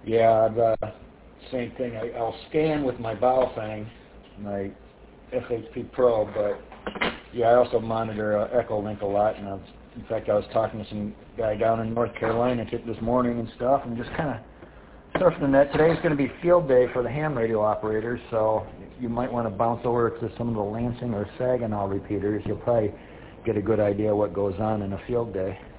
Yeah, same thing. I'll scan with my Baofeng, my FHP Pro, but yeah, I also monitor Echolink a lot. And in fact, I was talking to some guy down in North Carolina this morning and stuff, and just kind of surfing the net. Today is going to be field day for the ham radio operators, so you might want to bounce over to some of the Lansing or Saginaw repeaters. You'll probably get a good idea what goes on in a field day.